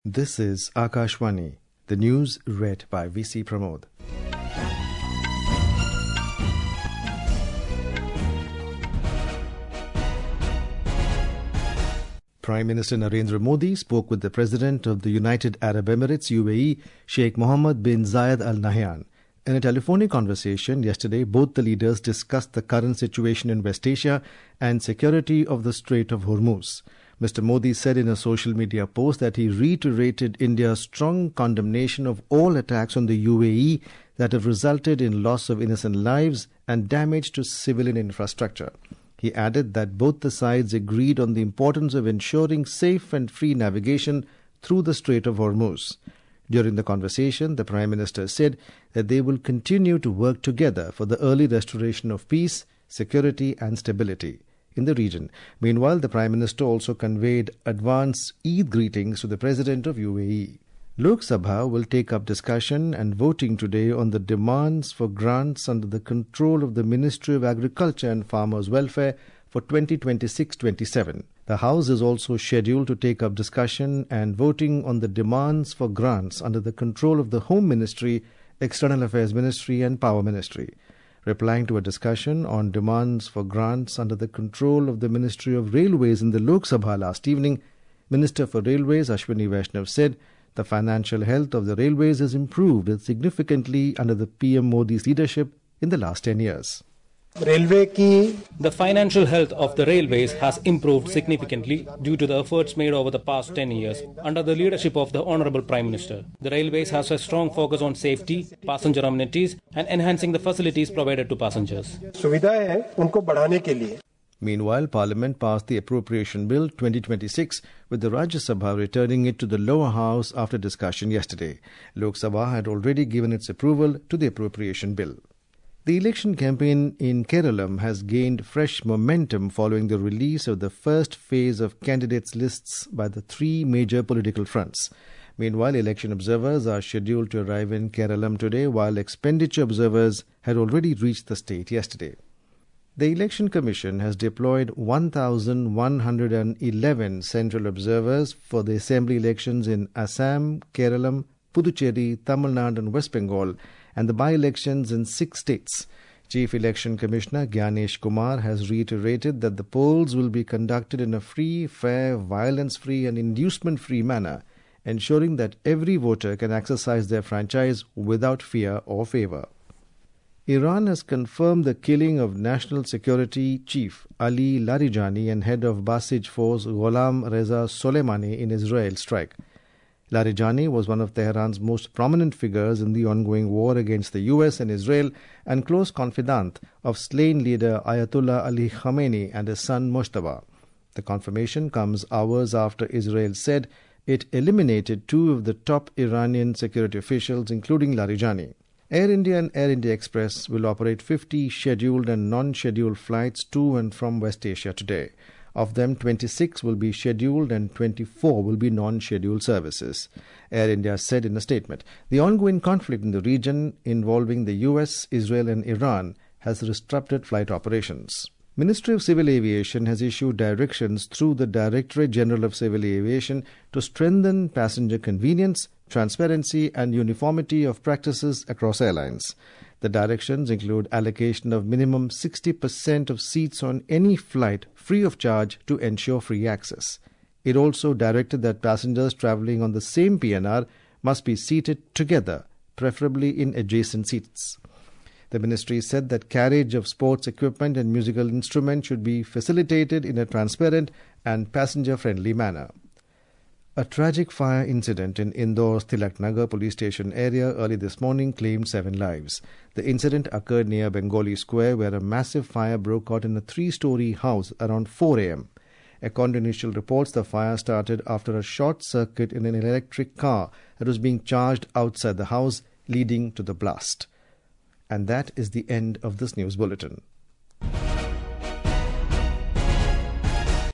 This is Akashvani, the news read by VC Pramod. Prime Minister Narendra Modi spoke with the President of the United Arab Emirates UAE, Sheikh Mohammed bin Zayed Al Nahyan. In a telephonic conversation yesterday, both the leaders discussed the current situation in West Asia and security of the Strait of Hormuz. Mr. Modi said in a social media post that he reiterated India's strong condemnation of all attacks on the UAE that have resulted in loss of innocent lives and damage to civilian infrastructure. He added that both the sides agreed on the importance of ensuring safe and free navigation through the Strait of Hormuz. During the conversation, the Prime Minister said that they will continue to work together for the early restoration of peace, security and stability in the region. Meanwhile, the Prime Minister also conveyed advance Eid greetings to the President of UAE. Lok Sabha will take up discussion and voting today on the demands for grants under the control of the Ministry of Agriculture and Farmers' Welfare for 2026-27. The House is also scheduled to take up discussion and voting on the demands for grants under the control of the Home Ministry, External Affairs Ministry and Power Ministry. Replying to a discussion on demands for grants under the control of the Ministry of Railways in the Lok Sabha last evening, Minister for Railways Ashwini Vaishnav said the financial health of the railways has improved significantly under the PM Modi's leadership in the last 10 years. The financial health of the railways has improved significantly due to the efforts made over the past 10 years under the leadership of the Honorable Prime Minister. The railways has a strong focus on safety, passenger amenities and enhancing the facilities provided to passengers. Meanwhile, Parliament passed the Appropriation Bill 2026 with the Rajya Sabha returning it to the lower house after discussion yesterday. Lok Sabha had already given its approval to the Appropriation Bill. The election campaign in Kerala has gained fresh momentum following the release of the first phase of candidates' lists by the three major political fronts. Meanwhile, election observers are scheduled to arrive in Kerala today, while expenditure observers had already reached the state yesterday. The Election Commission has deployed 1,111 central observers for the assembly elections in Assam, Kerala, Puducherry, Tamil Nadu and West Bengal and the by-elections in 6 states. Chief Election Commissioner Gyanesh Kumar has reiterated that the polls will be conducted in a free, fair, violence-free and inducement-free manner, ensuring that every voter can exercise their franchise without fear or favour. Iran has confirmed the killing of National Security Chief Ali Larijani and head of Basij Force Gholam Reza Soleimani in Israel strike. Larijani was one of Tehran's most prominent figures in the ongoing war against the US and Israel and close confidant of slain leader Ayatollah Ali Khamenei and his son Mojtaba. The confirmation comes hours after Israel said it eliminated 2 of the top Iranian security officials, including Larijani. Air India and Air India Express will operate 50 scheduled and non-scheduled flights to and from West Asia today. Of them, 26 will be scheduled and 24 will be non-scheduled services. Air India said in a statement, the ongoing conflict in the region involving the US, Israel and Iran has disrupted flight operations. Ministry of Civil Aviation has issued directions through the Directorate General of Civil Aviation to strengthen passenger convenience, transparency and uniformity of practices across airlines. The directions include allocation of minimum 60% of seats on any flight free of charge to ensure free access. It also directed that passengers travelling on the same PNR must be seated together, preferably in adjacent seats. The ministry said that carriage of sports equipment and musical instruments should be facilitated in a transparent and passenger-friendly manner. A tragic fire incident in Indore's Tilak Nagar police station area early this morning claimed 7 lives. The incident occurred near Bengali Square, where a massive fire broke out in a 3-story house around 4 a.m. According to initial reports, the fire started after a short circuit in an electric car that was being charged outside the house, leading to the blast. And that is the end of this news bulletin.